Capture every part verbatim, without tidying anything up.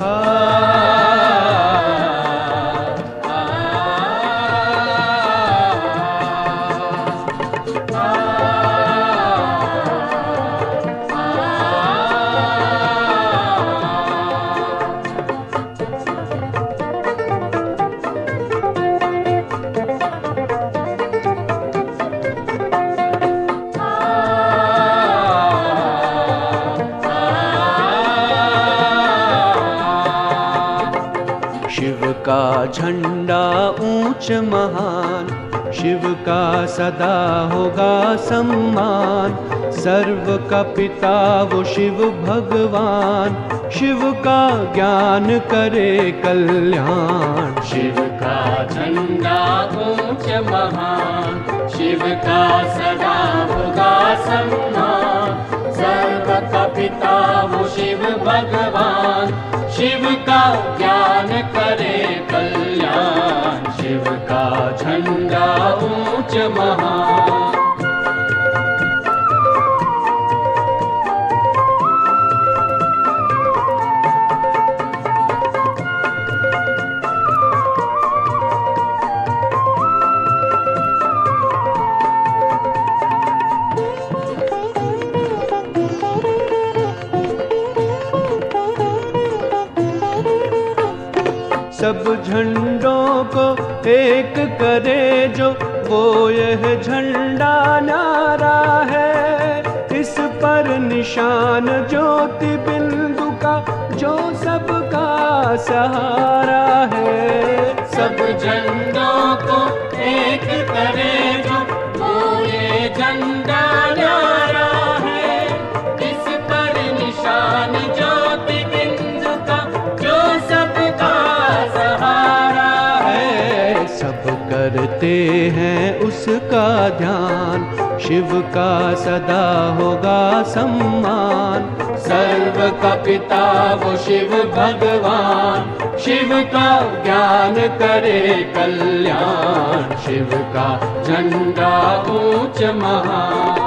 शिव का झंडा ऊंच महान, शिव का सदा होगा सम्मान। सर्व का पिता वो शिव भगवान, शिव का ज्ञान करे कल्याण। शिव का झंडा ऊंच महान, शिव का सदा होगा सम्मान। सर्व का पिता वो शिव भगवान, शिव का ज्ञान करे कल्याण। शिव का झंडा ऊंच महान। सब झंडों को एक करे जो, वो यह झंडा न्यारा है। इस पर निशान ज्योति बिंदु का, जो सबका सहारा है। सब झंडों को एक करे जो, वो ये झंडा न्यारा है। इस पर निशान ज्योति बिंदु का, जो सबका सहारा है। सब करते हैं उसका ध्यान, शिव का सदा होगा सम्मान। सर्व का पिता वो शिव भगवान, शिव का ज्ञान करे कल्याण। शिव का झंडा ऊंच महान।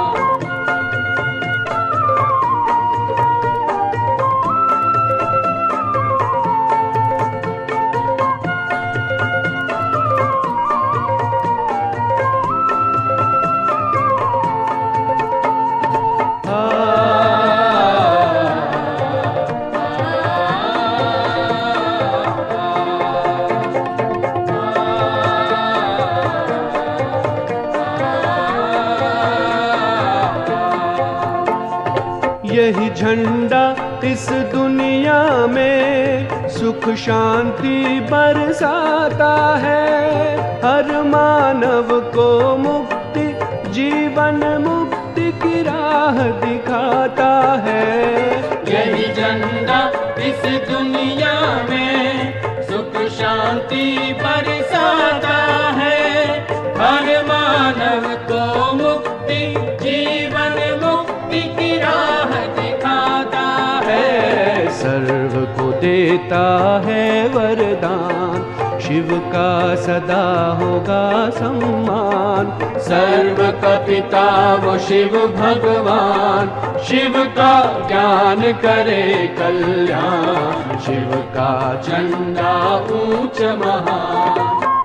यही झंडा इस दुनिया में सुख शांति बरसाता है। हर मानव को मुक्ति, जीवन मुक्ति की राह दिखाता है। यही झंडा इस दुनिया में सुख शांति बरसाता है। हर मानव को मुक्ति, जीवन मुक्ति की राह दिखाता है। सर्व को देता है वरदान, शिव का सदा होगा सम्मान। सर्व का पिता वो शिव भगवान, शिव का ज्ञान करे कल्याण। शिव का झंडा ऊंच महान।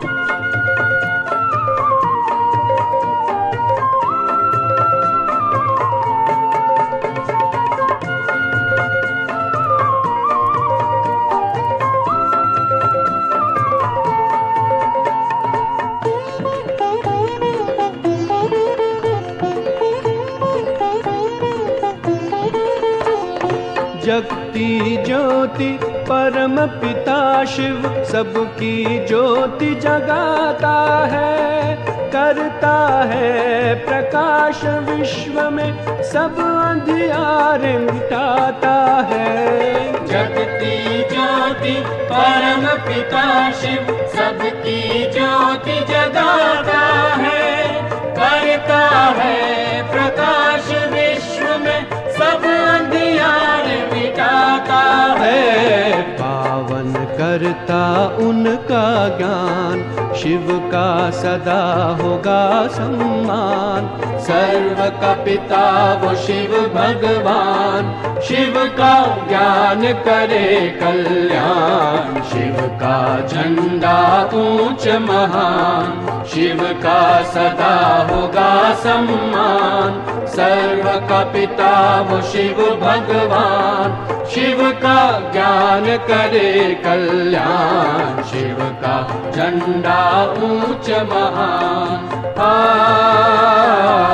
जगती ज्योति परम पिता शिव, सबकी ज्योति जगाता है। करता है प्रकाश विश्व में, सब अंधियारे मिटाता है। जगती ज्योति परम पिता शिव, सबकी ज्योति जगाता है। करता है प्रकाश विश्व में, सब अंधियारे मिटाता है। पावन करता उनका ज्ञान, शिव का सदा होगा सम्मान। सर्व का पिता वो शिव भगवान, शिव का ज्ञान करे कल्याण, शिव का झंडा ऊंच महान, शिव का सदा होगा सम्मान। सर्व का पिता वो शिव भगवान, शिव का ज्ञान करे कल्याण, शिव का झंडा ऊंच महान। आ